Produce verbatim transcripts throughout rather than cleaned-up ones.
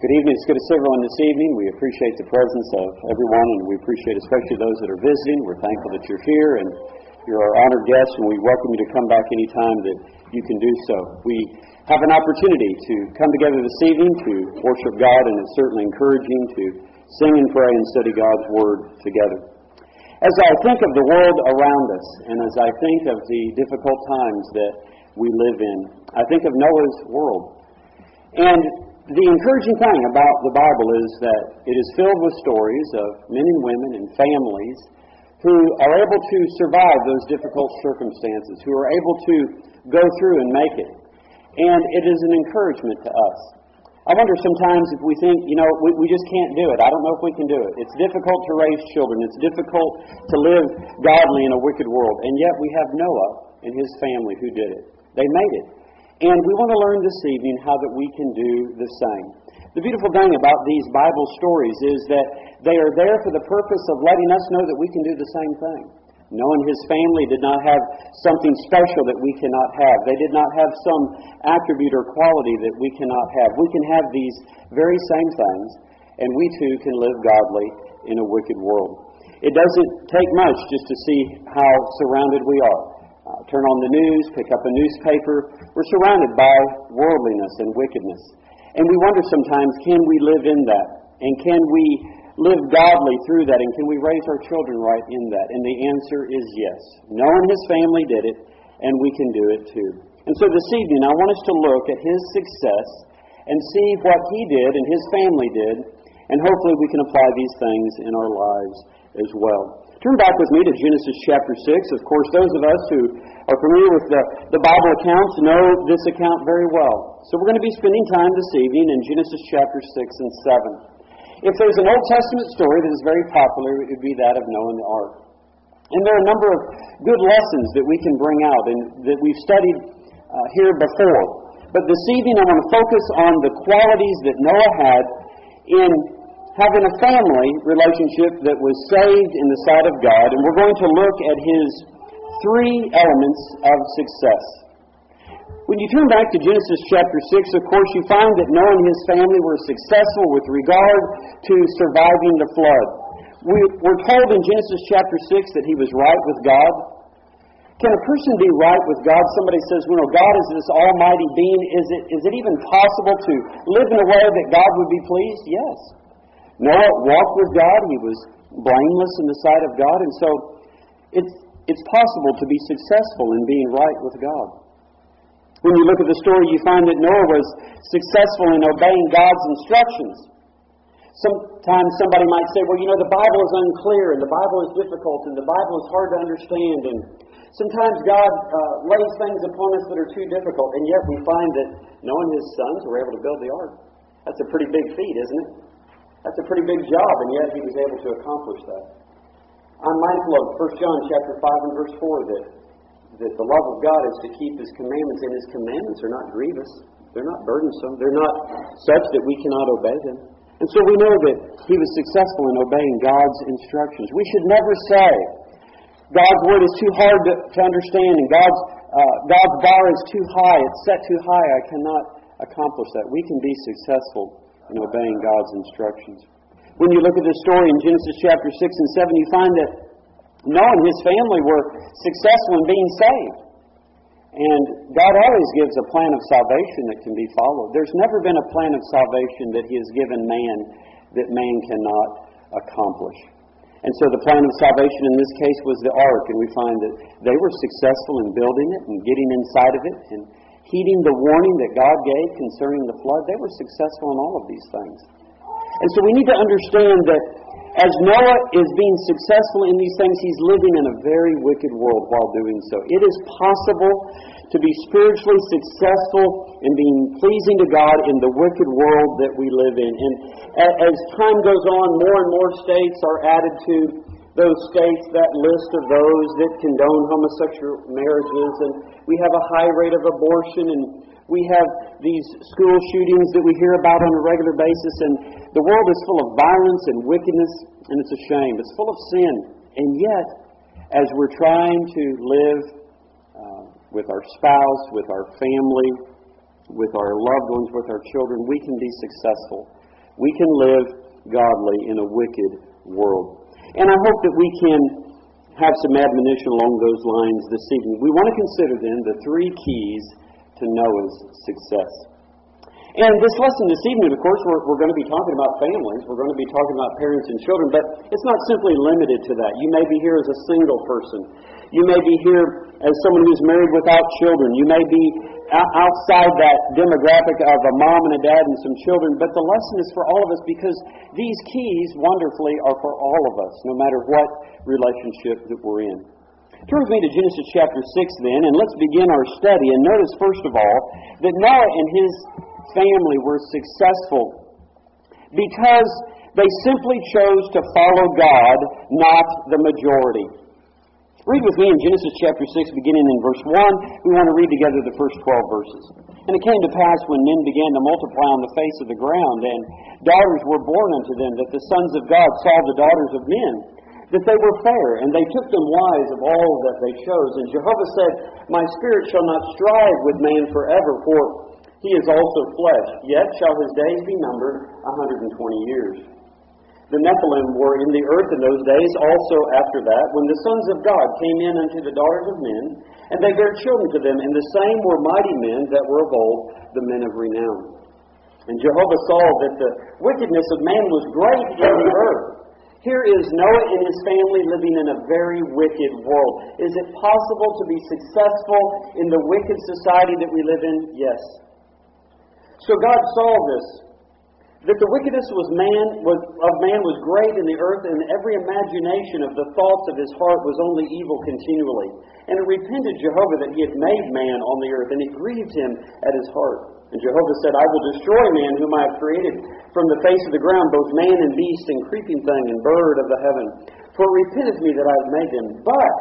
Good evening. It's good to see everyone this evening. We appreciate the presence of everyone, and we appreciate especially those that are visiting. We're thankful that you're here, and you're our honored guests, and we welcome you to come back anytime that you can do so. We have an opportunity to come together this evening to worship God, and it's certainly encouraging to sing and pray and study God's Word together. As I think of the world around us, and as I think of the difficult times that we live in, I think of Noah's world. And the encouraging thing about the Bible is that it is filled with stories of men and women and families who are able to survive those difficult circumstances, who are able to go through and make it. And it is an encouragement to us. I wonder sometimes if we think, you know, we, we just can't do it. I don't know if we can do it. It's difficult to raise children. It's difficult to live godly in a wicked world. And yet we have Noah and his family who did it. They made it. And we want to learn this evening how that we can do the same. The beautiful thing about these Bible stories is that they are there for the purpose of letting us know that we can do the same thing. Noah and his family did not have something special that we cannot have. They did not have some attribute or quality that we cannot have. We can have these very same things, and we too can live godly in a wicked world. It doesn't take much just to see how surrounded we are. Uh, turn on the news, pick up a newspaper. We're surrounded by worldliness and wickedness. And we wonder sometimes, can we live in that? And can we live godly through that? And can we raise our children right in that? And the answer is yes. Noah and his family did it, and we can do it too. And so this evening, I want us to look at his success and see what he did and his family did, and hopefully we can apply these things in our lives as well. Turn back with me to Genesis chapter six. Of course, those of us who are familiar with the, the Bible accounts know this account very well. So we're going to be spending time this evening in Genesis chapter six and seven. If there's an Old Testament story that is very popular, it would be that of Noah and the ark. And there are a number of good lessons that we can bring out and that we've studied uh, here before. But this evening I want to focus on the qualities that Noah had in having a family relationship that was saved in the sight of God, and we're going to look at his three elements of success. When you turn back to Genesis chapter six, of course, you find that Noah and his family were successful with regard to surviving the flood. We, we're told in Genesis chapter six that he was right with God. Can a person be right with God? Somebody says, well, God is this almighty being. Is it, is it even possible to live in a way that God would be pleased? Yes. Noah walked with God. He was blameless in the sight of God. And so it's, it's possible to be successful in being right with God. When you look at the story, you find that Noah was successful in obeying God's instructions. Sometimes somebody might say, well, you know, the Bible is unclear, and the Bible is difficult, and the Bible is hard to understand, and sometimes God uh, lays things upon us that are too difficult, and yet we find that Noah and his sons were able to build the ark. That's a pretty big feat, isn't it? That's a pretty big job, and yet he was able to accomplish that. I'm mindful of First John chapter five and verse four that, that the love of God is to keep his commandments, and his commandments are not grievous. They're not burdensome. They're not such that we cannot obey them. And so we know that he was successful in obeying God's instructions. We should never say, God's word is too hard to, to understand, and God's, uh, God's bar is too high, it's set too high, I cannot accomplish that. We can be successful in obeying God's instructions. When you look at this story in Genesis chapter six and seven, you find that Noah and his family were successful in being saved. And God always gives a plan of salvation that can be followed. There's never been a plan of salvation that he has given man that man cannot accomplish. And so the plan of salvation in this case was the ark, and we find that they were successful in building it and getting inside of it and heeding the warning that God gave concerning the flood. They were successful in all of these things. And so we need to understand that as Noah is being successful in these things, he's living in a very wicked world while doing so. It is possible to be spiritually successful in being pleasing to God in the wicked world that we live in. And as time goes on, more and more states are added to those states, that list of those that condone homosexual marriages, and we have a high rate of abortion, and we have these school shootings that we hear about on a regular basis, and the world is full of violence and wickedness, and it's a shame. It's full of sin. And yet, as we're trying to live uh, with our spouse, with our family, with our loved ones, with our children, we can be successful We can live godly in a wicked world. And I hope that we can have some admonition along those lines this evening. We want to consider then the three keys to Noah's success. And this lesson this evening, of course, we're, we're going to be talking about families. We're going to be talking about parents and children, but it's not simply limited to that. You may be here as a single person. You may be here as someone who's married without children. You may be outside that demographic of a mom and a dad and some children, but the lesson is for all of us because these keys, wonderfully, are for all of us, no matter what relationship that we're in. Turn with me to Genesis chapter six then, and let's begin our study. And notice, first of all, that Noah and his family were successful because they simply chose to follow God, not the majority. Read with me in Genesis chapter six, beginning in verse one. We want to read together the first twelve verses. And it came to pass when men began to multiply on the face of the ground, and daughters were born unto them, that the sons of God saw the daughters of men, that they were fair, and they took them wives of all that they chose. And Jehovah said, My spirit shall not strive with man forever, for he is also flesh, yet shall his days be numbered a hundred and twenty years. The Nephilim were in the earth in those days, also after that, when the sons of God came in unto the daughters of men, and they bare children to them, and the same were mighty men that were of old, the men of renown. And Jehovah saw that the wickedness of man was great in the earth. Here is Noah and his family living in a very wicked world. Is it possible to be successful in the wicked society that we live in? Yes. So God saw this, that the wickedness was man, was, of man was great in the earth, and every imagination of the thoughts of his heart was only evil continually. And it repented Jehovah that he had made man on the earth, and it grieved him at his heart. And Jehovah said, I will destroy man whom I have created from the face of the ground, both man and beast, and creeping thing, and bird of the heaven. For it repenteth me that I have made them. But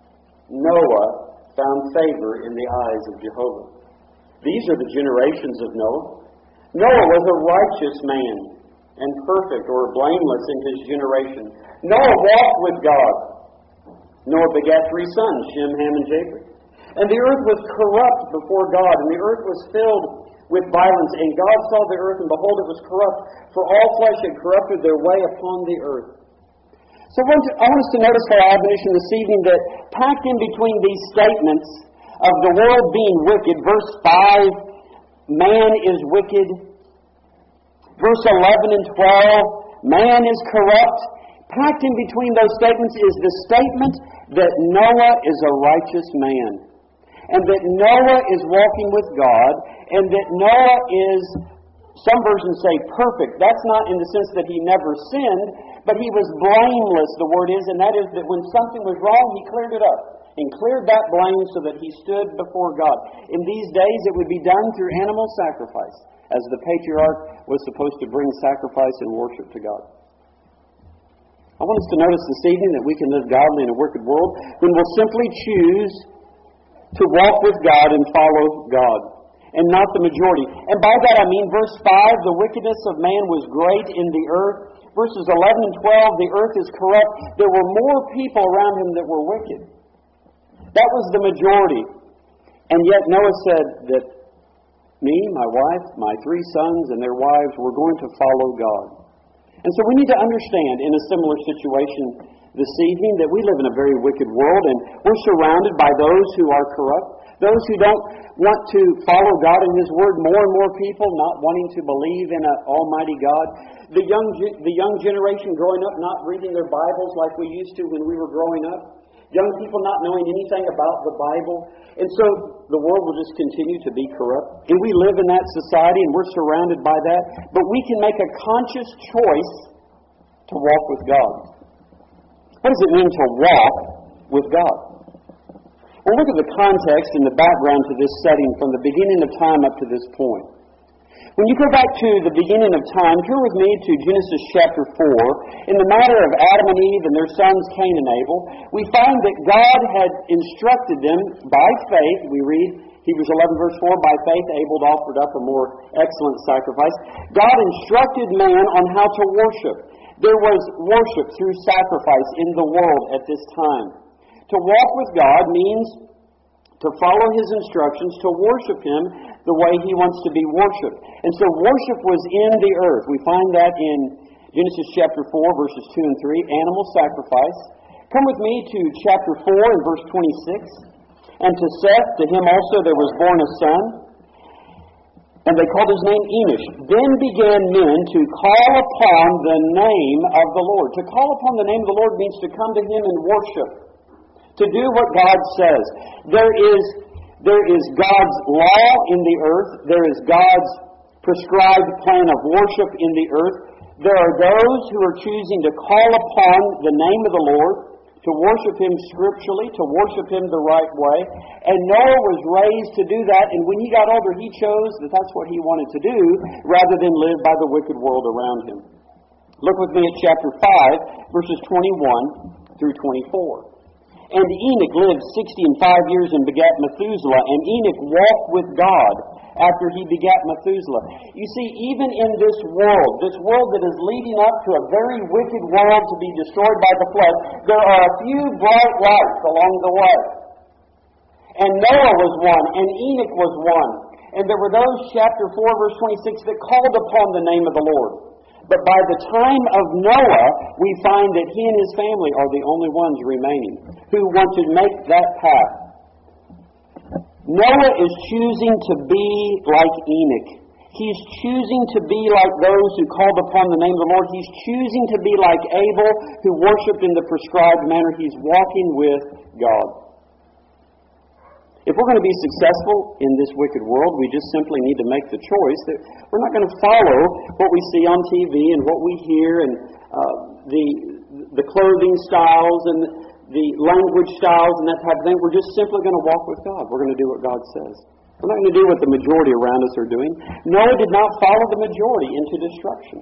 Noah found favor in the eyes of Jehovah. These are the generations of Noah. Noah was a righteous man and perfect or blameless in his generation. Noah walked with God. Noah begat three sons, Shem, Ham, and Japheth. And the earth was corrupt before God, and the earth was filled with violence. And God saw the earth, and behold, it was corrupt, for all flesh had corrupted their way upon the earth. So I want, to, I want us to notice for our admonition this evening that packed in between these statements of the world being wicked, verse five, man is wicked. Verse eleven and twelve, man is corrupt. Packed in between those statements is the statement that Noah is a righteous man. And that Noah is walking with God. And that Noah is, some versions say perfect. That's not in the sense that he never sinned, but he was blameless, the word is. And that is that when something was wrong, he cleared it up. And cleared that blame so that he stood before God. In these days, it would be done through animal sacrifice, as the patriarch was supposed to bring sacrifice and worship to God. I want us to notice this evening that we can live godly in a wicked world when we'll simply choose to walk with God and follow God, and not the majority. And by that I mean, verse five, the wickedness of man was great in the earth. Verses eleven and twelve, the earth is corrupt. There were more people around him that were wicked. That was the majority. And yet Noah said that me, my wife, my three sons, and their wives were going to follow God. And so we need to understand in a similar situation this evening that we live in a very wicked world, and we're surrounded by those who are corrupt, those who don't want to follow God and His Word, more and more people not wanting to believe in an almighty God. The young, the young generation growing up not reading their Bibles like we used to when we were growing up. Young people not knowing anything about the Bible. And so the world will just continue to be corrupt. And we live in that society and we're surrounded by that. But we can make a conscious choice to walk with God. What does it mean to walk with God? Well, look at the context and the background to this setting from the beginning of time up to this point. When you go back to the beginning of time, turn with me to Genesis chapter four. In the matter of Adam and Eve and their sons Cain and Abel, we find that God had instructed them by faith. We read Hebrews eleven verse four, by faith Abel offered up a more excellent sacrifice. God instructed man on how to worship. There was worship through sacrifice in the world at this time. To walk with God means to follow His instructions, to worship Him the way He wants to be worshipped. And so worship was in the earth. We find that in Genesis chapter four, verses two and three, animal sacrifice. Come with me to chapter four and verse twenty-six. And to Seth, to him also there was born a son, and they called his name Enosh. Then began men to call upon the name of the Lord. To call upon the name of the Lord means to come to Him in worship, to do what God says. There is, there is God's law in the earth. There is God's prescribed plan of worship in the earth. There are those who are choosing to call upon the name of the Lord, to worship Him scripturally, to worship Him the right way. And Noah was raised to do that, and when he got older, he chose that that's what he wanted to do, rather than live by the wicked world around him. Look with me at chapter five, verses twenty-one through twenty-four. And Enoch lived sixty and five years and begat Methuselah, and Enoch walked with God after he begat Methuselah. You see, even in this world, this world that is leading up to a very wicked world to be destroyed by the flood, there are a few bright lights along the way. And Noah was one, and Enoch was one. And there were those, chapter four, verse twenty-six, that called upon the name of the Lord. But by the time of Noah, we find that he and his family are the only ones remaining who want to make that path. Noah is choosing to be like Enoch. He's choosing to be like those who called upon the name of the Lord. He's choosing to be like Abel, who worshipped in the prescribed manner. He's walking with God. If we're going to be successful in this wicked world, we just simply need to make the choice that we're not going to follow what we see on T V and what we hear and uh, the the clothing styles and the language styles and that type of thing. We're just simply going to walk with God. We're going to do what God says. We're not going to do what the majority around us are doing. Noah did not follow the majority into destruction.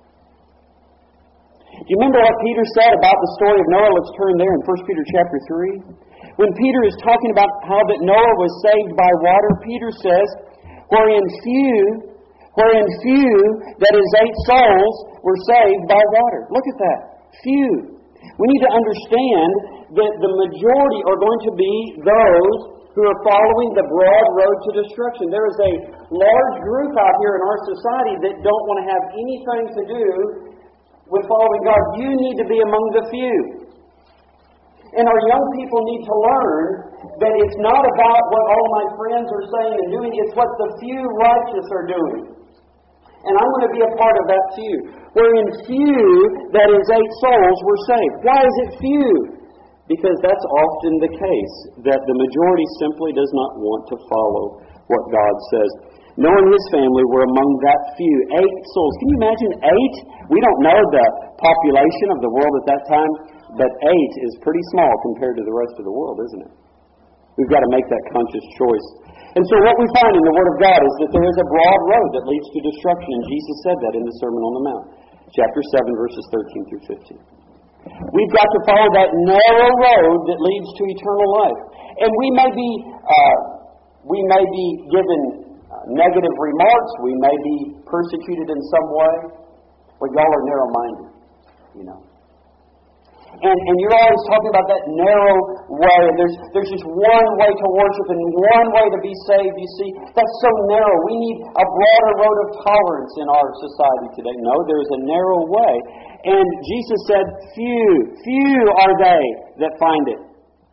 Do you remember what Peter said about the story of Noah? Let's turn there in First Peter chapter three. When Peter is talking about how that Noah was saved by water, Peter says, wherein few, wherein few, that is eight souls, were saved by water. Look at that. Few. We need to understand that the majority are going to be those who are following the broad road to destruction. There is a large group out here in our society that don't want to have anything to do with following God. You need to be among the few. And our young people need to learn that it's not about what all my friends are saying and doing, it's what the few righteous are doing. And I want to be a part of that few. Wherein few, that is eight souls, were saved. Why is it few? Because that's often the case, that the majority simply does not want to follow what God says. Noah and his family were among that few. Eight souls. Can you imagine eight? We don't know the population of the world at that time, but eight is pretty small compared to the rest of the world, isn't it? We've got to make that conscious choice. And so what we find in the Word of God is that there is a broad road that leads to destruction, and Jesus said that in the Sermon on the Mount, chapter seven, verses thirteen through fifteen. We've got to follow that narrow road that leads to eternal life. And we may be, uh, we may be given uh, negative remarks, we may be persecuted in some way, but y'all are narrow-minded, you know. And, and you're always talking about that narrow way, and there's there's just one way to worship and one way to be saved. You see, that's so narrow. We need a broader road of tolerance in our society today. No, there's a narrow way. And Jesus said, few, few are they that find it.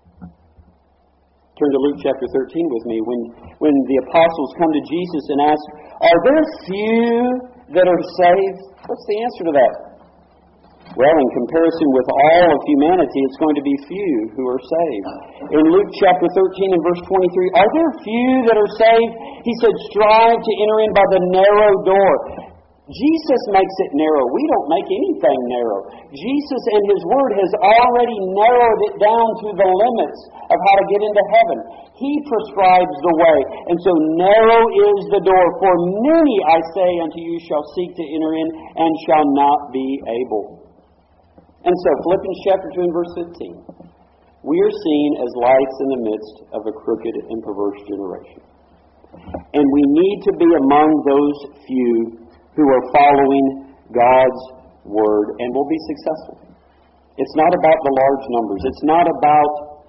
Turn to Luke chapter thirteen with me. When, when the apostles come to Jesus and ask, are there few that are saved? What's the answer to that? Well, in comparison with all of humanity, it's going to be few who are saved. In Luke chapter thirteen and verse twenty-three, are there few that are saved? He said, strive to enter in by the narrow door. Jesus makes it narrow. We don't make anything narrow. Jesus and His Word has already narrowed it down to the limits of how to get into heaven. He prescribes the way. And so narrow is the door. For many, I say unto you, shall seek to enter in and shall not be able. And so, Philippians chapter two and verse fifteen. We are seen as lights in the midst of a crooked and perverse generation. And we need to be among those few who are following God's Word and will be successful. It's not about the large numbers. It's not about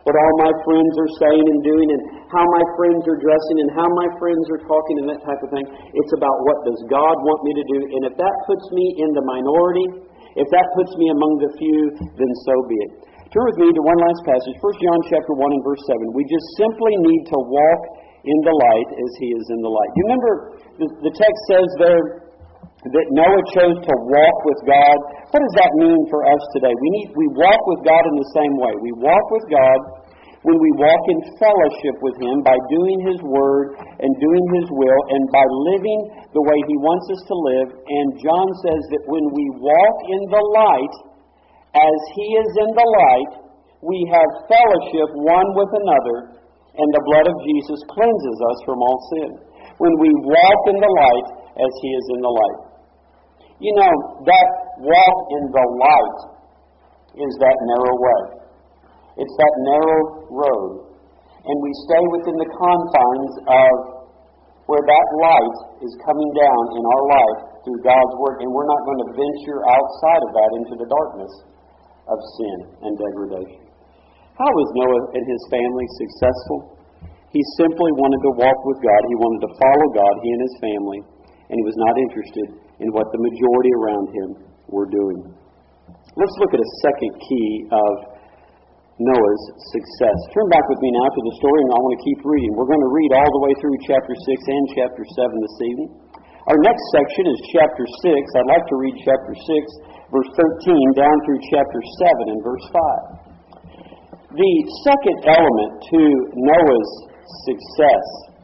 what all my friends are saying and doing and how my friends are dressing and how my friends are talking and that type of thing. It's about what does God want me to do. And if that puts me in the minority, if that puts me among the few, then so be it. Turn with me to one last passage, First John chapter one and verse seven. We just simply need to walk in the light as He is in the light. You remember the, the text says there that Noah chose to walk with God. What does that mean for us today? We need we walk with God in the same way. We walk with God when we walk in fellowship with Him by doing His Word and doing His will and by living the way He wants us to live. And John says that when we walk in the light, as He is in the light, we have fellowship one with another, and the blood of Jesus cleanses us from all sin. When we walk in the light as He is in the light. You know, that walk in the light is that narrow way. It's that narrow road. And we stay within the confines of where that light is coming down in our life through God's Word. And we're not going to venture outside of that into the darkness of sin and degradation. How was Noah and his family successful? He simply wanted to walk with God. He wanted to follow God, he and his family. And he was not interested in what the majority around him were doing. Let's look at a second key of Noah's success. Turn back with me now to the story, and I want to keep reading. We're going to read all the way through chapter six and chapter seven this evening. Our next section is chapter six. I'd like to read chapter six, verse thirteen, down through chapter seven and verse five. The second element to Noah's success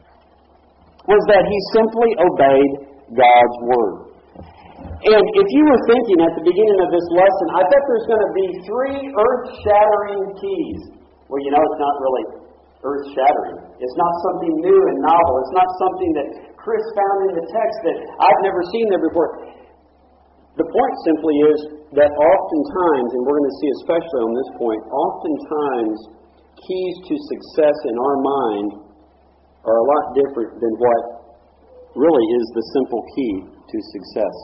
was that he simply obeyed God's Word. And if you were thinking at the beginning of this lesson, I bet there's going to be three earth-shattering keys. Well, you know, it's not really earth-shattering. It's not something new and novel. It's not something that Chris found in the text that I've never seen there before. The point simply is that oftentimes, and we're going to see especially on this point, oftentimes keys to success in our mind are a lot different than what really is the simple key to success.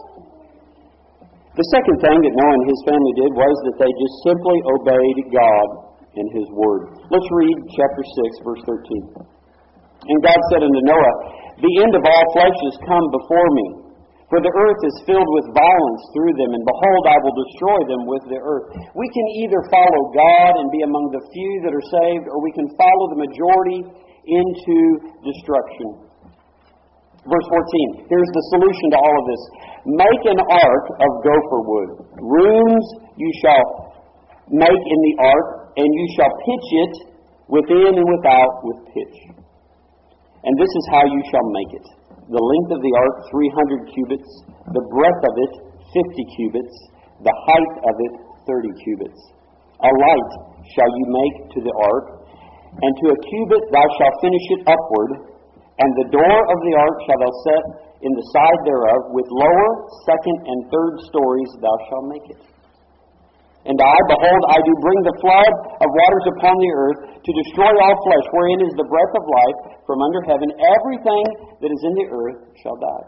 The second thing that Noah and his family did was that they just simply obeyed God and His Word. Let's read chapter six, verse thirteen. And God said unto Noah, The end of all flesh is come before me, for the earth is filled with violence through them, and behold, I will destroy them with the earth. We can either follow God and be among the few that are saved, or we can follow the majority into destruction. Verse fourteen, here's the solution to all of this. Make an ark of gopher wood. Rooms you shall make in the ark, and you shall pitch it within and without with pitch. And this is how you shall make it. The length of the ark, three hundred cubits. The breadth of it, fifty cubits. The height of it, thirty cubits. A light shall you make to the ark, and to a cubit thou shalt finish it upward. And the door of the ark shalt thou set in the side thereof, with lower, second, and third stories thou shalt make it. And I, behold, I do bring the flood of waters upon the earth, to destroy all flesh, wherein is the breath of life from under heaven. Everything that is in the earth shall die.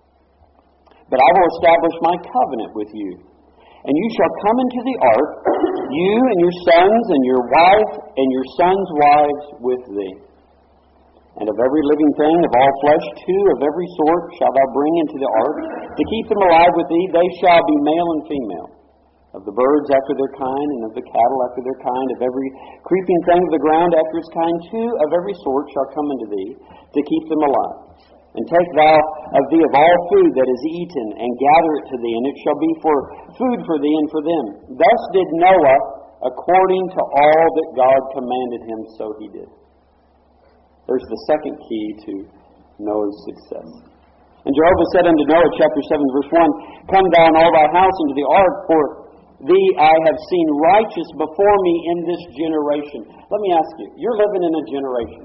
But I will establish my covenant with you. And you shall come into the ark, you and your sons, and your wife, and your sons' wives with thee. And of every living thing of all flesh, two of every sort shalt thou bring into the ark, to keep them alive with thee. They shall be male and female. Of the birds after their kind, and of the cattle after their kind, of every creeping thing of the ground after its kind, two of every sort shall come unto thee, to keep them alive. And take thou of thee of all food that is eaten, and gather it to thee, and it shall be for food for thee and for them. Thus did Noah, according to all that God commanded him, so he did. There's the second key to Noah's success. And Jehovah said unto Noah, chapter seven, verse one, Come thou and all thy house into the ark, for thee I have seen righteous before me in this generation. Let me ask you, you're living in a generation.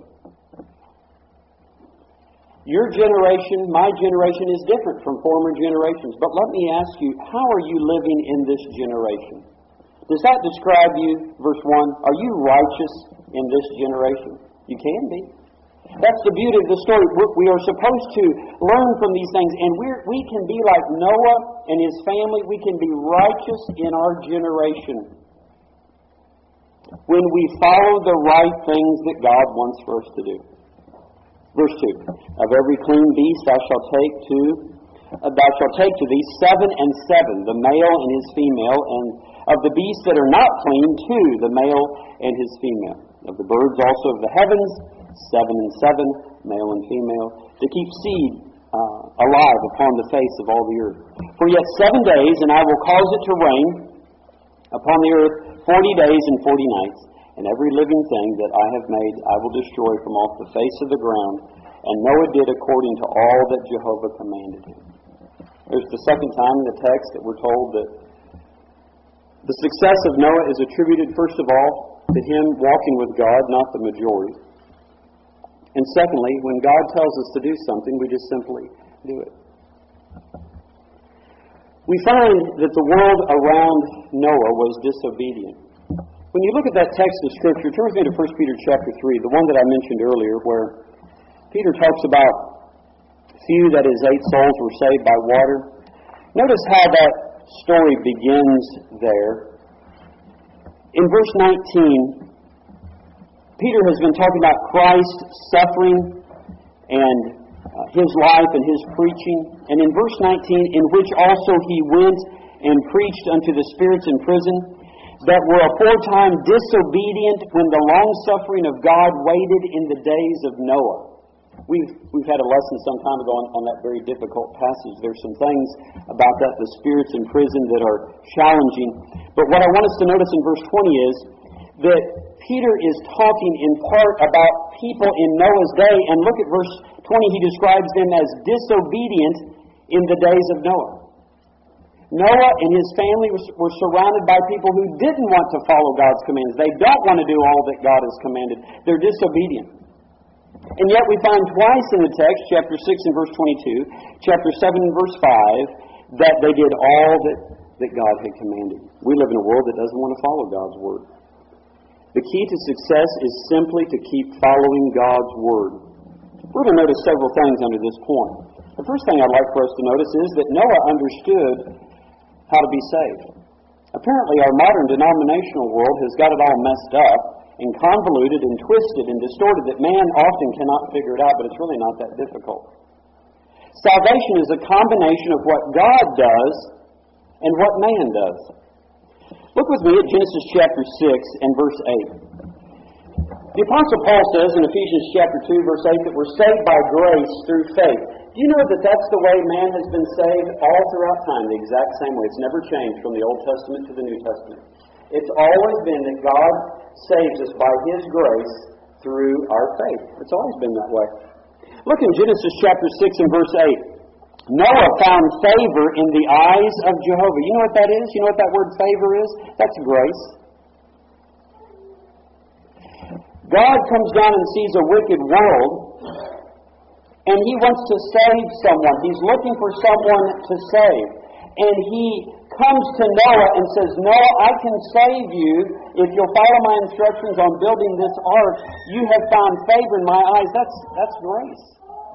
Your generation, my generation, is different from former generations. But let me ask you, how are you living in this generation? Does that describe you, verse one? Are you righteous in this generation? You can be. That's the beauty of the story. We are supposed to learn from these things, and we're, we can be like Noah and his family. We can be righteous in our generation. when we follow the right things that God wants for us to do. Verse two, of every clean beast thou shalt take to, uh, thou shalt take to thee seven and seven, the male and his female, and of the beasts that are not clean, two, the male and his female. Of the birds also of the heavens, seven and seven, male and female, to keep seed uh, alive upon the face of all the earth. For yet seven days, and I will cause it to rain upon the earth forty days and forty nights, and every living thing that I have made I will destroy from off the face of the ground. And Noah did according to all that Jehovah commanded him. There's the second time in the text that we're told that the success of Noah is attributed, first of all, to him walking with God, not the majority. And secondly, when God tells us to do something, we just simply do it. We find that the world around Noah was disobedient. When you look at that text of Scripture, turn with me to First Peter chapter three, the one that I mentioned earlier, where Peter talks about few, that is, eight souls were saved by water. Notice how that story begins there. In verse nineteen, Peter has been talking about Christ suffering and uh, his life and his preaching. And in verse nineteen, in which also he went and preached unto the spirits in prison, that were aforetime disobedient when the long-suffering of God waited in the days of Noah. We've we've had a lesson some time ago on, on that very difficult passage. There's some things about that, the spirits in prison, that are challenging. But what I want us to notice in verse twenty is that Peter is talking in part about people in Noah's day. And look at verse twenty. He describes them as disobedient in the days of Noah. Noah and his family were surrounded by people who didn't want to follow God's commands. They don't want to do all that God has commanded. They're disobedient. And yet we find twice in the text, chapter six and verse twenty-two, chapter seven and verse five, that they did all that, that God had commanded. We live in a world that doesn't want to follow God's word. The key to success is simply to keep following God's word. We're going to notice several things under this point. The first thing I'd like for us to notice is that Noah understood how to be saved. Apparently our modern denominational world has got it all messed up and convoluted and twisted and distorted that man often cannot figure it out, but it's really not that difficult. Salvation is a combination of what God does and what man does. Look with me at Genesis chapter six and verse eight. The Apostle Paul says in Ephesians chapter two, verse eight, that we're saved by grace through faith. Do you know that that's the way man has been saved all throughout time, the exact same way? It's never changed from the Old Testament to the New Testament. It's always been that God saves us by His grace through our faith. It's always been that way. Look in Genesis chapter six and verse eight. Noah found favor in the eyes of Jehovah. You know what that is? You know what that word favor is? That's grace. God comes down and sees a wicked world, and He wants to save someone. He's looking for someone to save. And He comes to Noah and says, Noah, I can save you if you'll follow my instructions on building this ark. You have found favor in my eyes. That's, that's grace.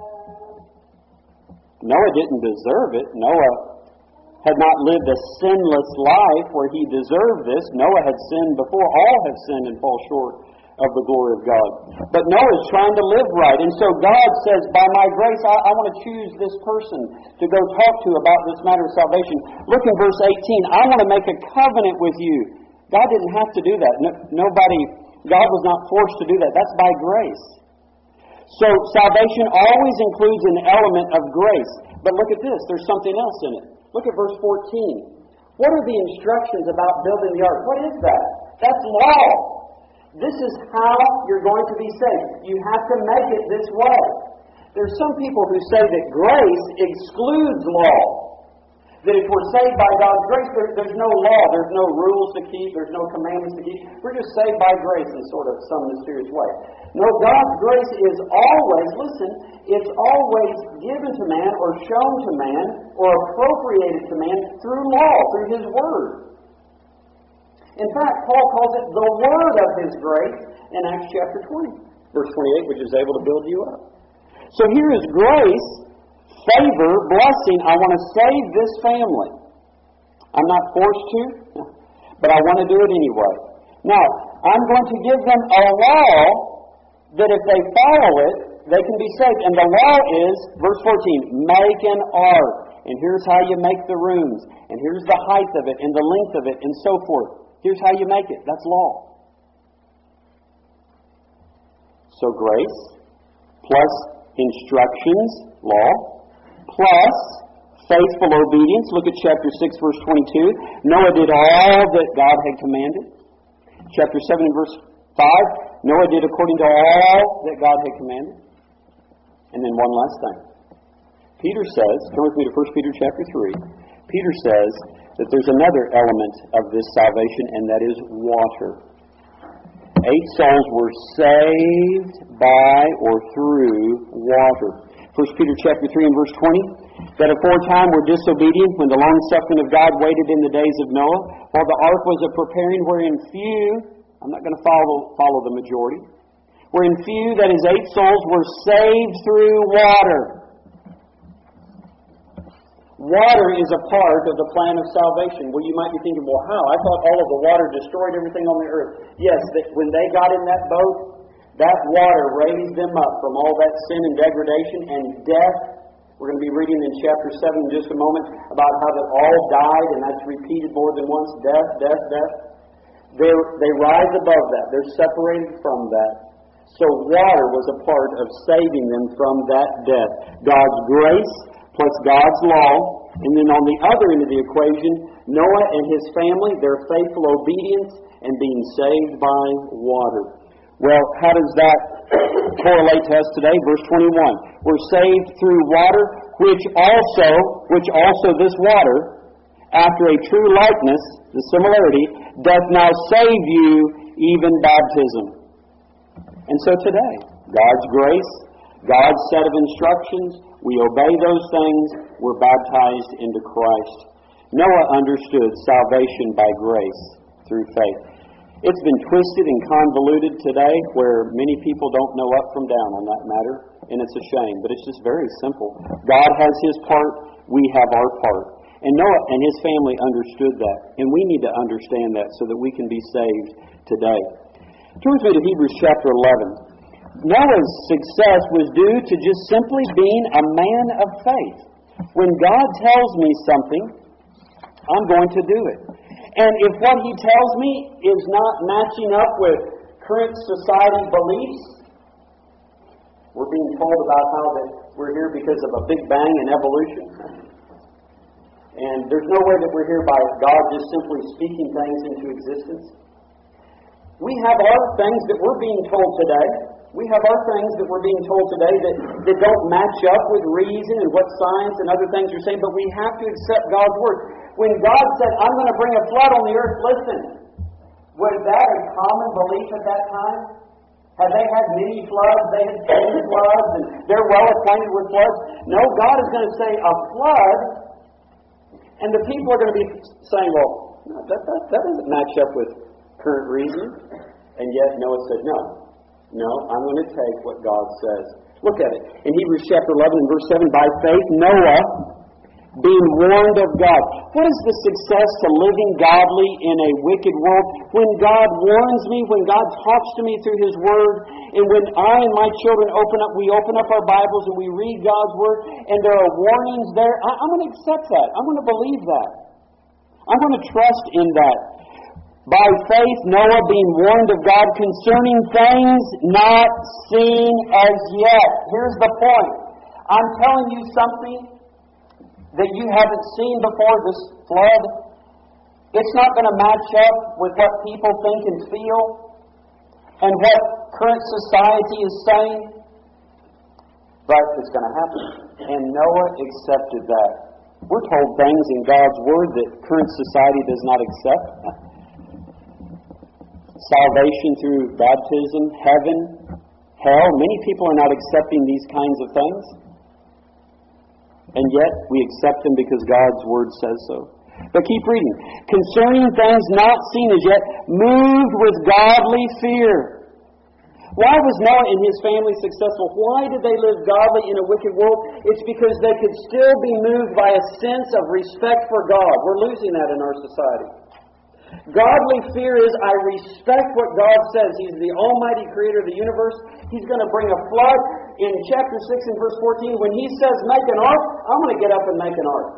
Noah didn't deserve it. Noah had not lived a sinless life where he deserved this. Noah had sinned before. All have sinned and fall short of the glory of God. But Noah is trying to live right. And so God says, by my grace, I, I want to choose this person to go talk to about this matter of salvation. Look in verse eighteen. I want to make a covenant with you. God didn't have to do that. No, nobody, God was not forced to do that. That's by grace. So salvation always includes an element of grace. But look at this. There's something else in it. Look at verse fourteen. What are the instructions about building the ark? What is that? That's law. This is how you're going to be saved. You have to make it this way. There's some people who say that grace excludes law. That if we're saved by God's grace, there, there's no law, there's no rules to keep, there's no commandments to keep. We're just saved by grace in sort of some mysterious way. No, God's grace is always, listen, it's always given to man or shown to man or appropriated to man through law, through His Word. In fact, Paul calls it the word of His grace in Acts chapter twenty, verse twenty-eight, which is able to build you up. So here is grace, favor, blessing. I want to save this family. I'm not forced to, but I want to do it anyway. Now, I'm going to give them a law that if they follow it, they can be saved. And the law is, verse fourteen, make an ark. And here's how you make the rooms. And here's the height of it and the length of it and so forth. Here's how you make it. That's law. So grace plus instructions, law, plus faithful obedience. Look at chapter six, verse twenty-two. Noah did all that God had commanded. Chapter seven and verse five. Noah did according to all that God had commanded. And then one last thing. Peter says, come with me to First Peter chapter three. Peter says that there's another element of this salvation, and that is water. Eight souls were saved by or through water. First Peter chapter three and verse twenty, that aforetime were disobedient when the long-suffering of God waited in the days of Noah, while the ark was a preparing wherein few, I'm not going to follow, follow the majority, wherein few, that is eight souls, were saved through water. Water is a part of the plan of salvation. Well, you might be thinking, well, how? I thought all of the water destroyed everything on the earth. Yes, that when they got in that boat, that water raised them up from all that sin and degradation and death. We're going to be reading in chapter seven in just a moment about how that all died, and that's repeated more than once. Death, death, death. They they rise above that. They're separated from that. So water was a part of saving them from that death. God's grace plus God's law. And then on the other end of the equation, Noah and his family, their faithful obedience and being saved by water. Well, how does that correlate to us today? Verse twenty-one. We're saved through water, which also, which also this water, after a true likeness, the similarity, doth now save you, even baptism. And so today, God's grace, God's set of instructions, we obey those things, we're baptized into Christ. Noah understood salvation by grace through faith. It's been twisted and convoluted today where many people don't know up from down on that matter, and it's a shame, but it's just very simple. God has His part, we have our part. And Noah and his family understood that, and we need to understand that so that we can be saved today. Turn with me to Hebrews chapter eleven. Noah's success was due to just simply being a man of faith. When God tells me something, I'm going to do it. And if what He tells me is not matching up with current society beliefs, we're being told about how that we're here because of a Big Bang and evolution. And there's no way that we're here by God just simply speaking things into existence. We have our things that we're being told today. We have our things that we're being told today that, that don't match up with reason and what science and other things are saying, but we have to accept God's Word. When God said, I'm going to bring a flood on the earth, listen, was that a common belief at that time? Had they had many floods? They had seen floods, and they're well acquainted with floods? No, God is going to say a flood, and the people are going to be saying, well, no, that, that, that doesn't match up with current reason. And yet Noah said, no. No, I'm going to take what God says. Look at it. In Hebrews chapter eleven and verse seven, by faith Noah, being warned of God. What is the success to living godly in a wicked world? When God warns me, when God talks to me through His Word, and when I and my children open up, we open up our Bibles and we read God's Word, and there are warnings there, I, I'm going to accept that. I'm going to believe that. I'm going to trust in that. By faith, Noah being warned of God concerning things not seen as yet. Here's the point. I'm telling you something that you haven't seen before this flood. It's not going to match up with what people think and feel and what current society is saying. But it's going to happen. And Noah accepted that. We're told things in God's Word that current society does not accept. Salvation through baptism, heaven, hell. Many people are not accepting these kinds of things. And yet, we accept them because God's Word says so. But keep reading. Concerning things not seen as yet, moved with godly fear. Why was Noah and his family successful? Why did they live godly in a wicked world? It's because they could still be moved by a sense of respect for God. We're losing that in our society. Godly fear is I respect what God says. He's the almighty creator of the universe. He's going to bring a flood. In chapter six and verse fourteen, when He says make an ark, I'm going to get up and make an ark.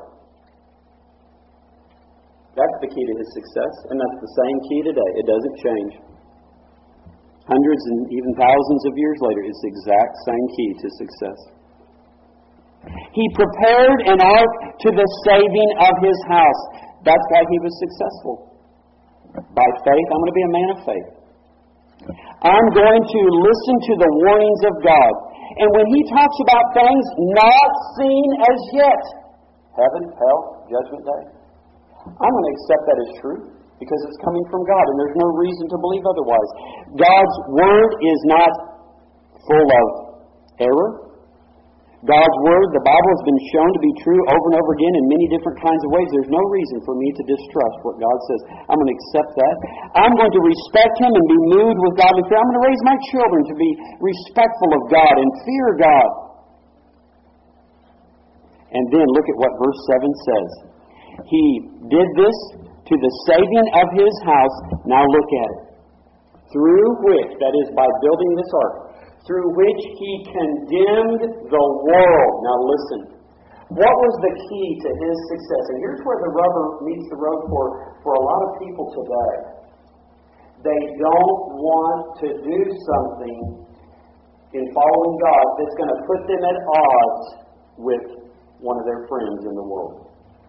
That's the key to His success, and that's the same key today. It doesn't change. Hundreds and even thousands of years later, it's the exact same key to success. He prepared an ark to the saving of His house. That's why He was successful. By faith, I'm going to be a man of faith. I'm going to listen to the warnings of God. And when He talks about things not seen as yet, heaven, hell, judgment day, I'm going to accept that as true because it's coming from God, and there's no reason to believe otherwise. God's Word is not full of error. God's Word, the Bible, has been shown to be true over and over again in many different kinds of ways. There's no reason for me to distrust what God says. I'm going to accept that. I'm going to respect Him and be moved with godly fear. I'm going to raise my children to be respectful of God and fear God. And then look at what verse seven says. He did this to the saving of His house. Now look at it. Through which, that is by building this ark, through which He condemned the world. Now listen. What was the key to His success? And here's where the rubber meets the road for, for a lot of people today. They don't want to do something in following God that's going to put them at odds with one of their friends in the world.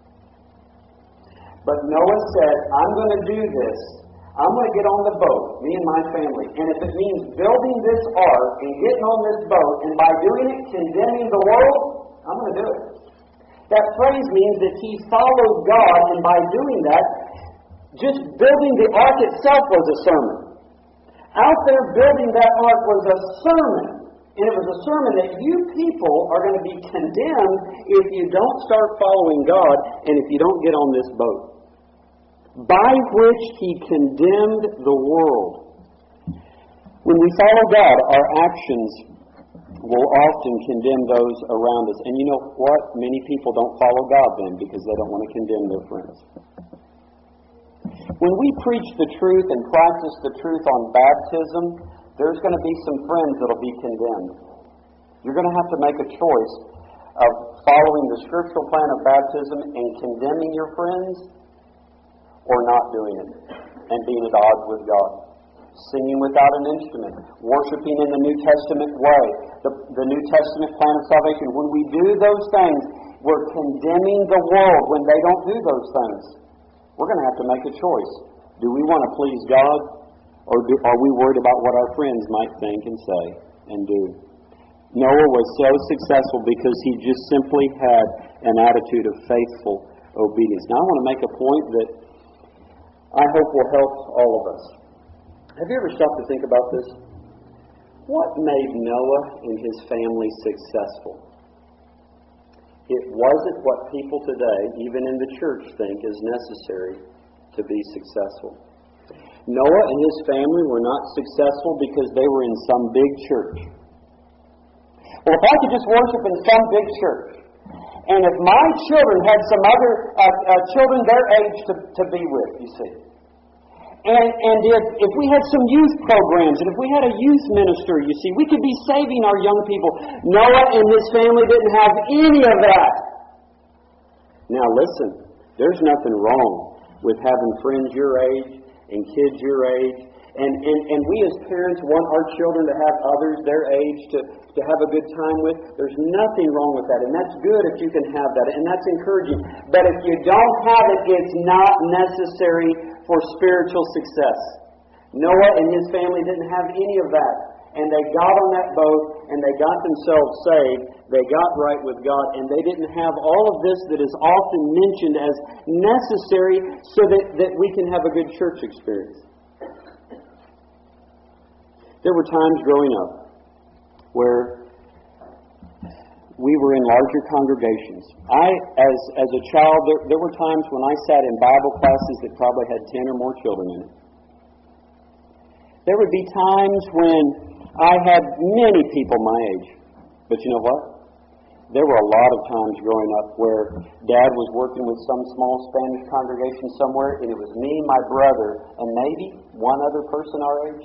But Noah said, I'm going to do this. I'm going to get on the boat, me and my family. And if it means building this ark and getting on this boat, and by doing it, condemning the world, I'm going to do it. That phrase means that he followed God, and by doing that, just building the ark itself was a sermon. Out there building that ark was a sermon. And it was a sermon that you people are going to be condemned if you don't start following God and if you don't get on this boat. By which He condemned the world. When we follow God, our actions will often condemn those around us. And you know what? Many people don't follow God then because they don't want to condemn their friends. When we preach the truth and practice the truth on baptism, there's going to be some friends that will be condemned. You're going to have to make a choice of following the scriptural plan of baptism and condemning your friends, or not doing it and being at odds with God. Singing without an instrument, worshiping in the New Testament way, the, the New Testament plan of salvation. When we do those things, we're condemning the world when they don't do those things. We're going to have to make a choice. Do we want to please God, or do, are we worried about what our friends might think and say and do? Noah was so successful because he just simply had an attitude of faithful obedience. Now I want to make a point that I hope will help all of us. Have you ever stopped to think about this? What made Noah and his family successful? It wasn't what people today, even in the church, think is necessary to be successful. Noah and his family were not successful because they were in some big church. Well, if I could just worship in some big church, and if my children had some other uh, uh, children their age to, to be with, you see. And, and if, if we had some youth programs, and if we had a youth minister, you see, we could be saving our young people. Noah and his family didn't have any of that. Now listen, there's nothing wrong with having friends your age and kids your age. And, and, and we as parents want our children to have others their age to, to have a good time with. There's nothing wrong with that. And that's good if you can have that. And that's encouraging. But if you don't have it, it's not necessary for spiritual success. Noah and his family didn't have any of that. And they got on that boat and they got themselves saved. They got right with God. And they didn't have all of this that is often mentioned as necessary so that, that we can have a good church experience. There were times growing up where we were in larger congregations. I, as as a child, there, there were times when I sat in Bible classes that probably had ten or more children in it. There would be times when I had many people my age. But you know what? There were a lot of times growing up where Dad was working with some small Spanish congregation somewhere, and it was me, my brother, and maybe one other person our age.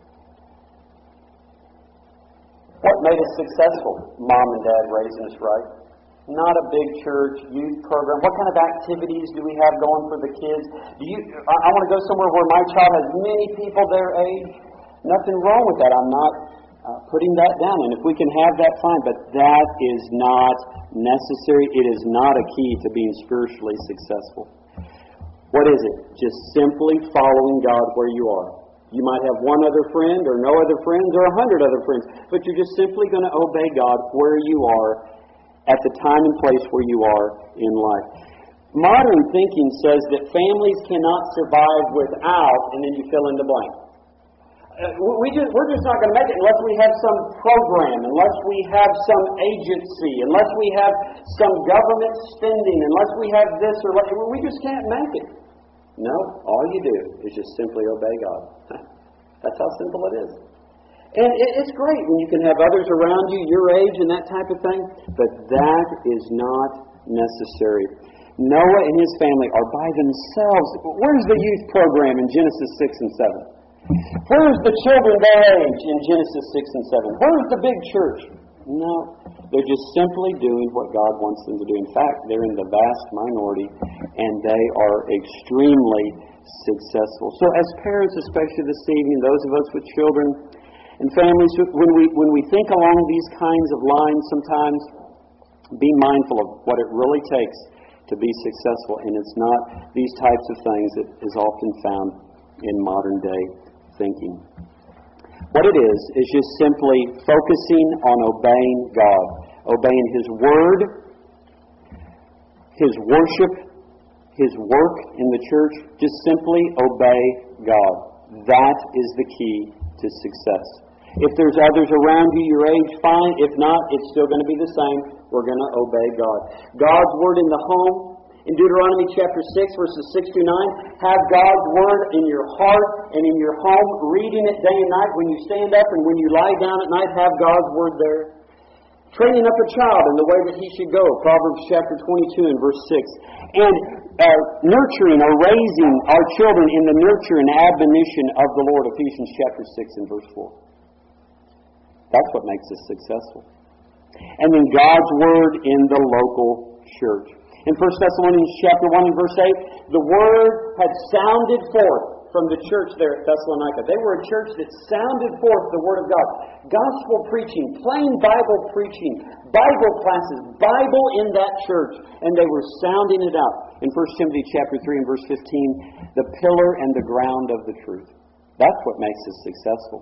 What made us successful? Mom and Dad raising us right. Not a big church, youth program. What kind of activities do we have going for the kids? Do you? I, I want to go somewhere where my child has many people their age. Nothing wrong with that. I'm not uh, putting that down. And if we can have that, fine. But that is not necessary. It is not a key to being spiritually successful. What is it? Just simply following God where you are. You might have one other friend or no other friends or a hundred other friends, but you're just simply going to obey God where you are at the time and place where you are in life. Modern thinking says that families cannot survive without, and then you fill in the blank. Uh, we just, we're just not going to make it unless we have some program, unless we have some agency, unless we have some government spending, unless we have this or that. We just can't make it. No, all you do is just simply obey God. That's how simple it is. And it's great when you can have others around you, your age and that type of thing, but that is not necessary. Noah and his family are by themselves. Where's the youth program in Genesis six and seven? Where's the children their age in Genesis six and seven? Where's the big church? No, they're just simply doing what God wants them to do. In fact, they're in the vast minority, and they are extremely successful. So as parents, especially this evening, those of us with children and families, when we when we think along these kinds of lines, sometimes be mindful of what it really takes to be successful. And it's not these types of things that is often found in modern day thinking. What it is, is just simply focusing on obeying God, obeying His Word, His worship, His work in the church. Just simply obey God. That is the key to success. If there's others around you your age, fine. If not, it's still going to be the same. We're going to obey God. God's Word in the home. In Deuteronomy chapter six, verses six through nine, have God's Word in your heart and in your home, reading it day and night. When you stand up and when you lie down at night, have God's Word there. Training up a child in the way that he should go, Proverbs chapter twenty-two and verse six. And uh, nurturing or raising our children in the nurture and admonition of the Lord, Ephesians chapter six and verse four. That's what makes us successful. And then God's Word in the local church. In First Thessalonians chapter one and verse eight, the Word had sounded forth from the church there at Thessalonica. They were a church that sounded forth the Word of God. Gospel preaching, plain Bible preaching, Bible classes, Bible in that church. And they were sounding it out. In First Timothy chapter three and verse fifteen, the pillar and the ground of the truth. That's what makes us successful.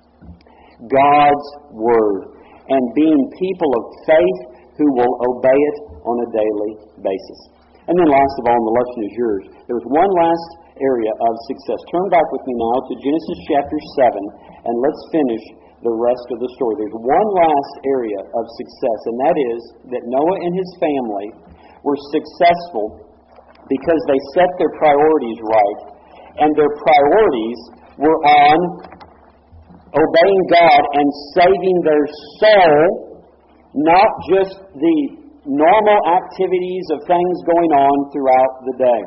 God's Word. And being people of faith who will obey it on a daily basis. And then last of all, and the lesson is yours, there's one last area of success. Turn back with me now to Genesis chapter seven, and let's finish the rest of the story. There's one last area of success, and that is that Noah and his family were successful because they set their priorities right, and their priorities were on obeying God and saving their soul, not just the normal activities of things going on throughout the day.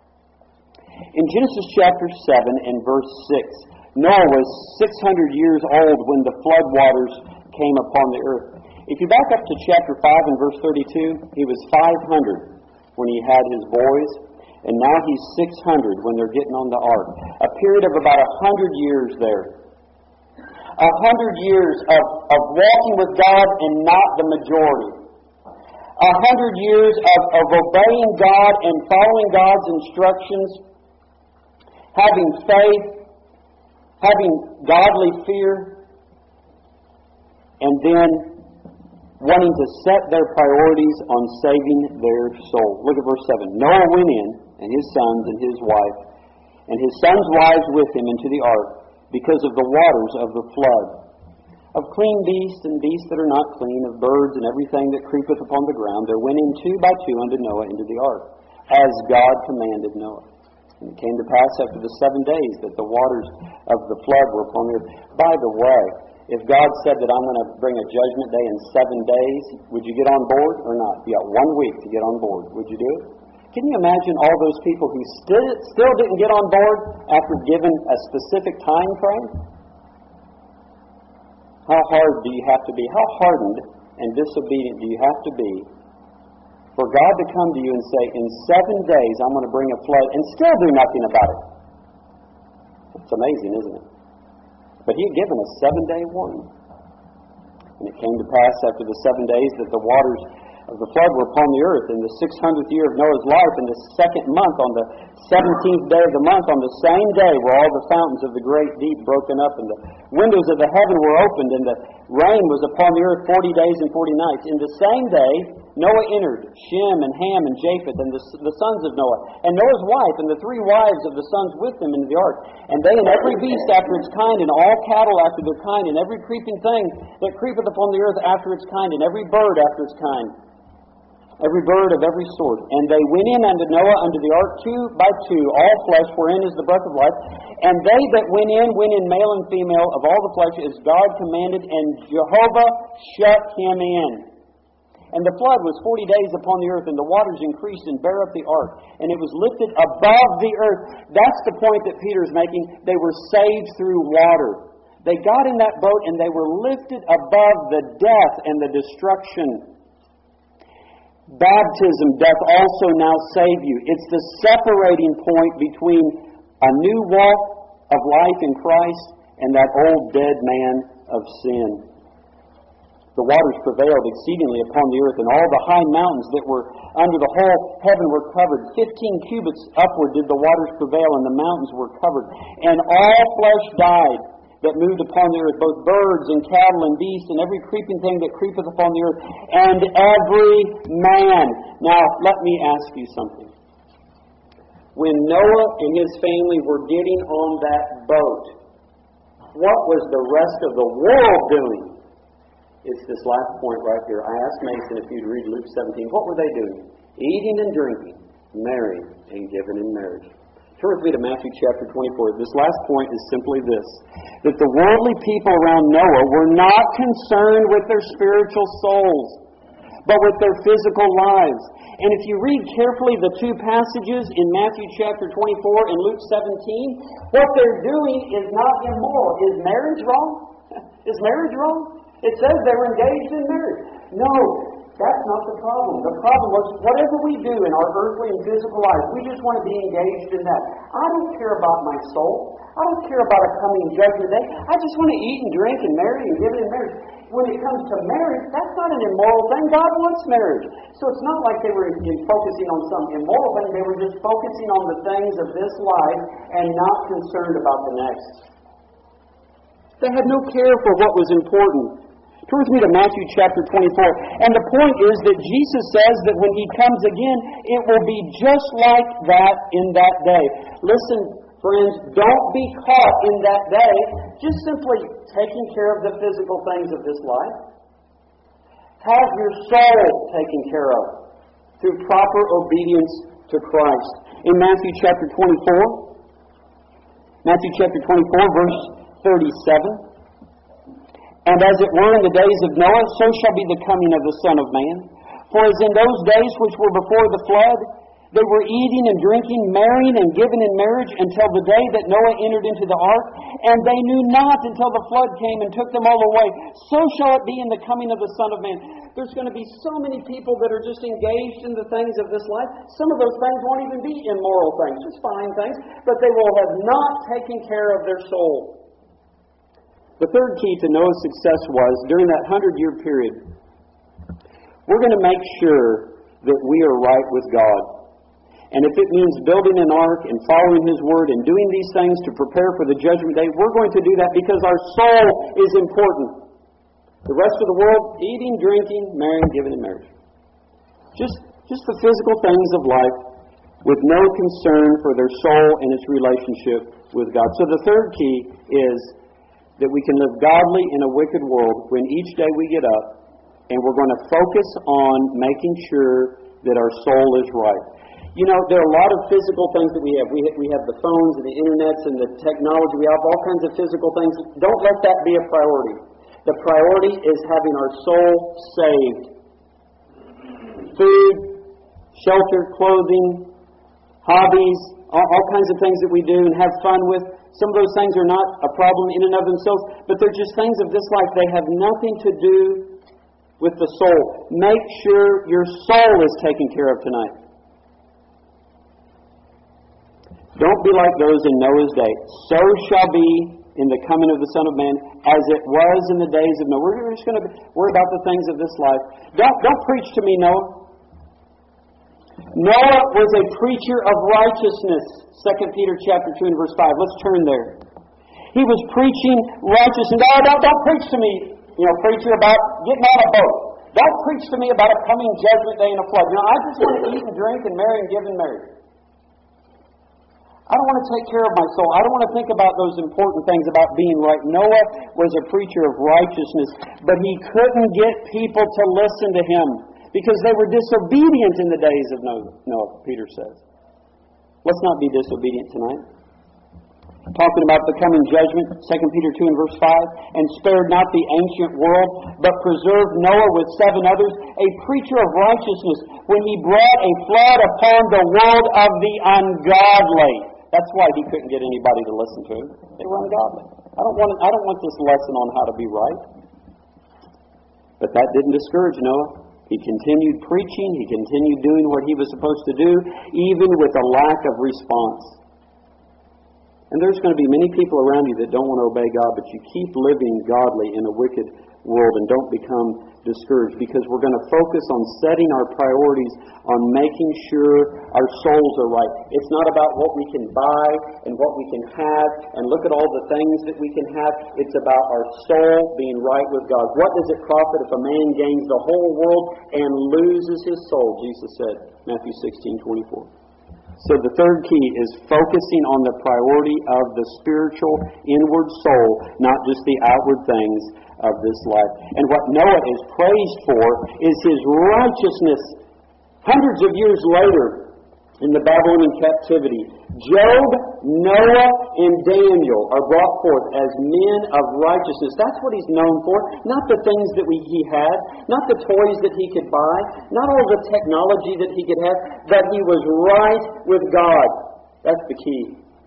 In Genesis chapter seven and verse six, Noah was six hundred years old when the flood waters came upon the earth. If you back up to chapter five and verse thirty-two, he was five hundred when he had his boys, and now he's six hundred when they're getting on the ark. A period of about one hundred years there. A hundred years of, of walking with God and not the majority. A hundred years of, of obeying God and following God's instructions, having faith, having godly fear, and then wanting to set their priorities on saving their soul. Look at verse seven. Noah went in, and his sons and his wife, and his sons' wives with him into the ark, because of the waters of the flood, of clean beasts and beasts that are not clean, of birds and everything that creepeth upon the ground. There went in two by two unto Noah into the ark, as God commanded Noah. And it came to pass after the seven days that the waters of the flood were upon the earth. By the way, If God said that I'm going to bring a judgment day in seven days, would you get on board or not? You got one week to get on board. Would you do it? Can you imagine all those people who still, still didn't get on board after given a specific time frame? How hard do you have to be? How hardened and disobedient do you have to be for God to come to you and say, in seven days I'm going to bring a flood and still do nothing about it? It's amazing, isn't it? But he had given a seven-day warning. And it came to pass after the seven days that the waters of the flood were upon the earth in the six hundredth year of Noah's life, in the second month, on the seventeenth day of the month, on the same day were all the fountains of the great deep broken up, and the windows of the heaven were opened, and the rain was upon the earth forty days and forty nights. In the same day Noah entered, Shem and Ham and Japheth, and the, the sons of Noah, and Noah's wife, and the three wives of the sons with him into the ark. And they and every beast after its kind, and all cattle after their kind, and every creeping thing that creepeth upon the earth after its kind, and every bird after its kind, every bird of every sort. And they went in unto Noah unto the ark two by two, all flesh, wherein is the breath of life. And they that went in, went in male and female of all the flesh, as God commanded, and Jehovah shut him in. And the flood was forty days upon the earth, and the waters increased and bare up the ark, and it was lifted above the earth. That's the point that Peter is making. They were saved through water. They got in that boat, and they were lifted above the death and the destruction. Baptism doth also now save you. It's the separating point between a new walk of life in Christ and that old dead man of sin. The waters prevailed exceedingly upon the earth, and all the high mountains that were under the whole heaven were covered. Fifteen cubits upward did the waters prevail, and the mountains were covered. And all flesh died that moved upon the earth, both birds and cattle and beasts, and every creeping thing that creepeth upon the earth, and every man. Now, let me ask you something. When Noah and his family were getting on that boat, what was the rest of the world doing? It's this last point right here. I asked Mason if you'd read Luke seventeen. What were they doing? Eating and drinking, marrying and giving in marriage. Turn with me to Matthew chapter twenty-four. This last point is simply this, that the worldly people around Noah were not concerned with their spiritual souls, but with their physical lives. And if you read carefully the two passages in Matthew chapter twenty-four and Luke seventeen, what they're doing is not immoral. Is marriage wrong? Is marriage wrong? It says they were engaged in marriage. No, that's not the problem. The problem was whatever we do in our earthly and physical life, we just want to be engaged in that. I don't care about my soul. I don't care about a coming judgment day. I just want to eat and drink and marry and give in marriage. When it comes to marriage, that's not an immoral thing. God wants marriage. So it's not like they were focusing on some immoral thing. They were just focusing on the things of this life and not concerned about the next. They had no care for what was important. Turn with me to Matthew chapter twenty-four. And the point is that Jesus says that when He comes again, it will be just like that in that day. Listen, friends, don't be caught in that day just simply taking care of the physical things of this life. Have your soul taken care of through proper obedience to Christ. In Matthew chapter twenty-four, Matthew chapter twenty-four, verse thirty-seven. And as it were in the days of Noah, so shall be the coming of the Son of Man. For as in those days which were before the flood, they were eating and drinking, marrying and giving in marriage until the day that Noah entered into the ark, and they knew not until the flood came and took them all away. So shall it be in the coming of the Son of Man. There's going to be so many people that are just engaged in the things of this life. Some of those things won't even be immoral things, just fine things, but they will have not taken care of their soul. The third key to Noah's success was, during that hundred-year period, we're going to make sure that we are right with God. And if it means building an ark and following His Word and doing these things to prepare for the judgment day, we're going to do that because our soul is important. The rest of the world, eating, drinking, marrying, giving in marriage. Just, just the physical things of life with no concern for their soul and its relationship with God. So the third key is that we can live godly in a wicked world when each day we get up and we're going to focus on making sure that our soul is right. You know, there are a lot of physical things that we have. We have, we have the phones and the internets and the technology. We have all kinds of physical things. Don't let that be a priority. The priority is having our soul saved. Food, shelter, clothing, hobbies, all, all kinds of things that we do and have fun with. Some of those things are not a problem in and of themselves, but they're just things of this life. They have nothing to do with the soul. Make sure your soul is taken care of tonight. Don't be like those in Noah's day. So shall be in the coming of the Son of Man as it was in the days of Noah. We're just going to worry about the things of this life. Don't, don't preach to me, Noah. Noah was a preacher of righteousness. Second Peter chapter two and verse five. Let's turn there. He was preaching righteousness. No, don't, don't preach to me, you know, preacher, about getting on a boat. Don't preach to me about a coming judgment day and a flood. You know, I just want to eat and drink and marry and give and marry. I don't want to take care of my soul. I don't want to think about those important things about being right. Noah was a preacher of righteousness, but he couldn't get people to listen to him because they were disobedient in the days of Noah, Peter says. Let's not be disobedient tonight. Talking about the coming judgment, Second Peter two and verse five, and spared not the ancient world, but preserved Noah with seven others, a preacher of righteousness, when he brought a flood upon the world of the ungodly. That's why he couldn't get anybody to listen to him. They were ungodly. I don't want, I don't want this lesson on how to be right. But that didn't discourage Noah. He continued preaching. He continued doing what he was supposed to do, even with a lack of response. And there's going to be many people around you that don't want to obey God, but you keep living godly in a wicked world and don't become discouraged, because we're going to focus on setting our priorities on making sure our souls are right. It's not about what we can buy and what we can have and look at all the things that we can have. It's about our soul being right with God. What does it profit if a man gains the whole world and loses his soul? Jesus said, Matthew sixteen twenty-four. So the third key is focusing on the priority of the spiritual inward soul, not just the outward things of this life. And what Noah is praised for is his righteousness. Hundreds of years later, in the Babylonian captivity, Job, Noah, and Daniel are brought forth as men of righteousness. That's what he's known for. Not the things that we, he had, not the toys that he could buy, not all the technology that he could have, but he was right with God. That's the key.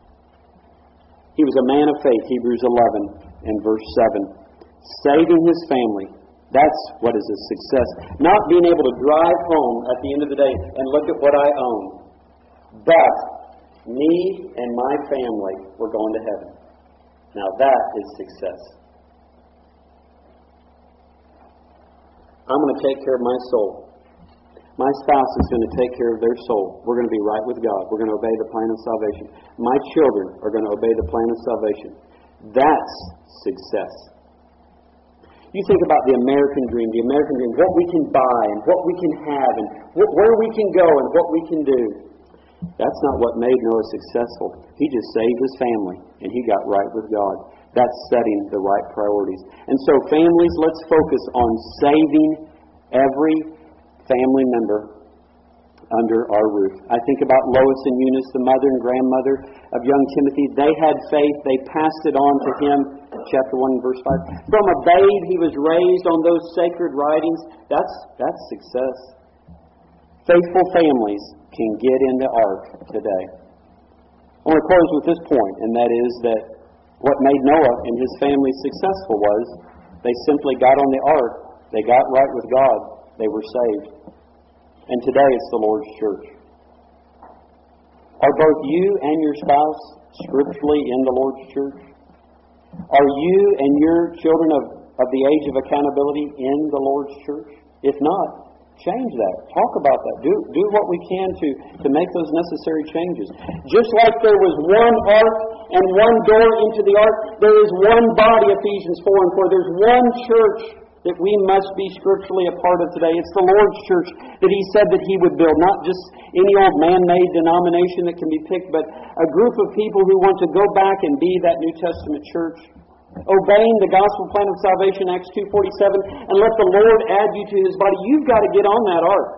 He was a man of faith, Hebrews eleven and verse seven. Saving his family. That's what is a success. Not being able to drive home at the end of the day and look at what I own. But me and my family, we're going to heaven. Now that is success. I'm going to take care of my soul. My spouse is going to take care of their soul. We're going to be right with God. We're going to obey the plan of salvation. My children are going to obey the plan of salvation. That's success. You think about the American dream, the American dream, what we can buy and what we can have and wh- where we can go and what we can do. That's not what made Noah successful. He just saved his family and he got right with God. That's setting the right priorities. And so families, let's focus on saving every family member under our roof. I think about Lois and Eunice, the mother and grandmother of young Timothy. They had faith. They passed it on to him. Chapter one, verse five. From a babe he was raised on those sacred writings. That's, that's success. Faithful families can get in the ark today. I want to close with this point, and that is that what made Noah and his family successful was they simply got on the ark. They got right with God. They were saved. And today it's the Lord's church. Are both you and your spouse scripturally in the Lord's church? Are you and your children of, of the age of accountability in the Lord's church? If not, change that. Talk about that. Do, do what we can to, to make those necessary changes. Just like there was one ark and one door into the ark, there is one body, Ephesians four and four. There's one church that we must be scripturally a part of today. It's the Lord's church that He said that He would build. Not just any old man-made denomination that can be picked, but a group of people who want to go back and be that New Testament church. Obeying the gospel plan of salvation, Acts two forty-seven, and let the Lord add you to His body. You've got to get on that ark.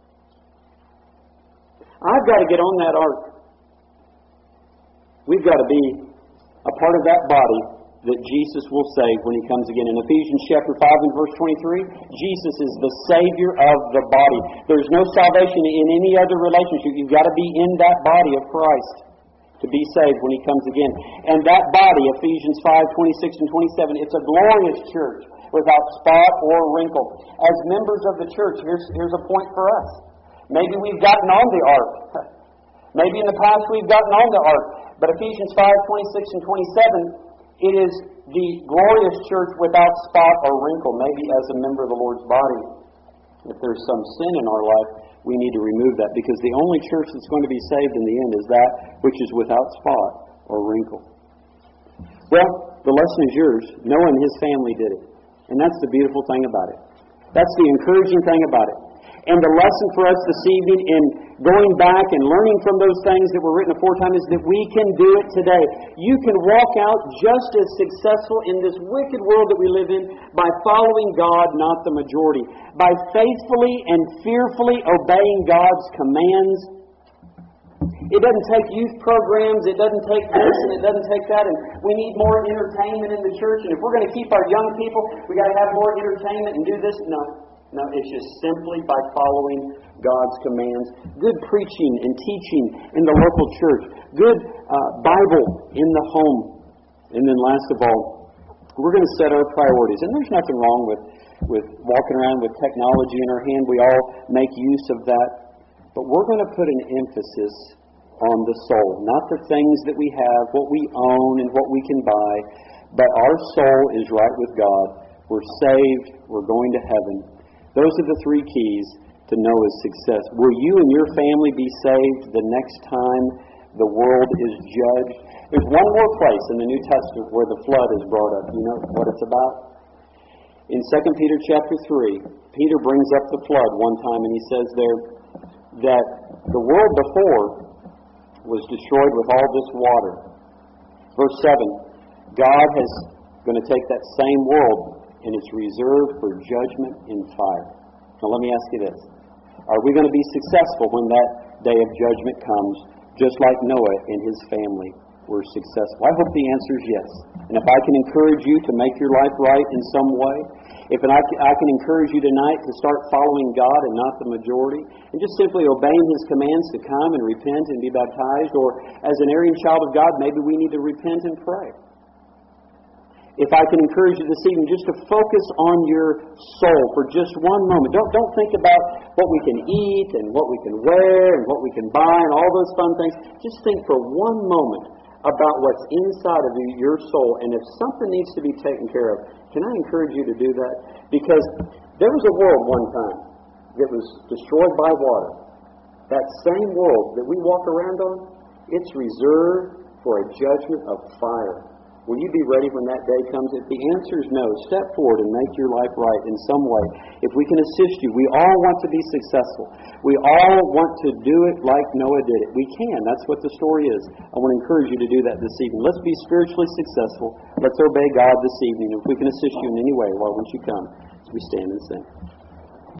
I've got to get on that ark. We've got to be a part of that body that Jesus will save when He comes again. In Ephesians chapter five and verse twenty-three, Jesus is the Savior of the body. There's no salvation in any other relationship. You've got to be in that body of Christ to be saved when He comes again. And that body, Ephesians five, twenty-six and twenty-seven, it's a glorious church without spot or wrinkle. As members of the church, here's, here's a point for us. Maybe we've gotten on the ark. Maybe in the past we've gotten on the ark. But Ephesians five, twenty-six and twenty-seven, it is the glorious church without spot or wrinkle, maybe as a member of the Lord's body. If there's some sin in our life, we need to remove that, because the only church that's going to be saved in the end is that which is without spot or wrinkle. Well, the lesson is yours. Noah and his family did it. And that's the beautiful thing about it. That's the encouraging thing about it. And the lesson for us this evening in going back and learning from those things that were written aforetime is that we can do it today. You can walk out just as successful in this wicked world that we live in by following God, not the majority. By faithfully and fearfully obeying God's commands. It doesn't take youth programs, it doesn't take this and it doesn't take that, and we need more entertainment in the church, and if we're going to keep our young people, we've got to have more entertainment and do this. No. No, it's just simply by following God's commands. Good preaching and teaching in the local church. Good uh, Bible in the home. And then last of all, we're going to set our priorities. And there's nothing wrong with, with walking around with technology in our hand. We all make use of that. But we're going to put an emphasis on the soul. Not the things that we have, what we own and what we can buy. But our soul is right with God. We're saved. We're going to heaven. Those are the three keys to Noah's success. Will you and your family be saved the next time the world is judged? There's one more place in the New Testament where the flood is brought up. You know what it's about? In Second Peter chapter three, Peter brings up the flood one time, and he says there that the world before was destroyed with all this water. Verse seven, God is going to take that same world and it's reserved for judgment in fire. Now let me ask you this. Are we going to be successful when that day of judgment comes, just like Noah and his family were successful? I hope the answer is yes. And if I can encourage you to make your life right in some way, if I can, I can encourage you tonight to start following God and not the majority, and just simply obeying His commands to come and repent and be baptized, or as an erring child of God, maybe we need to repent and pray. If I can encourage you this evening just to focus on your soul for just one moment. Don't, don't think about what we can eat and what we can wear and what we can buy and all those fun things. Just think for one moment about what's inside of you, your soul. And if something needs to be taken care of, can I encourage you to do that? Because there was a world one time that was destroyed by water. That same world that we walk around on, it's reserved for a judgment of fire. Will you be ready when that day comes? If the answer is no, step forward and make your life right in some way. If we can assist you, we all want to be successful. We all want to do it like Noah did it. We can. That's what the story is. I want to encourage you to do that this evening. Let's be spiritually successful. Let's obey God this evening. If we can assist you in any way, why won't you come as we stand and sing?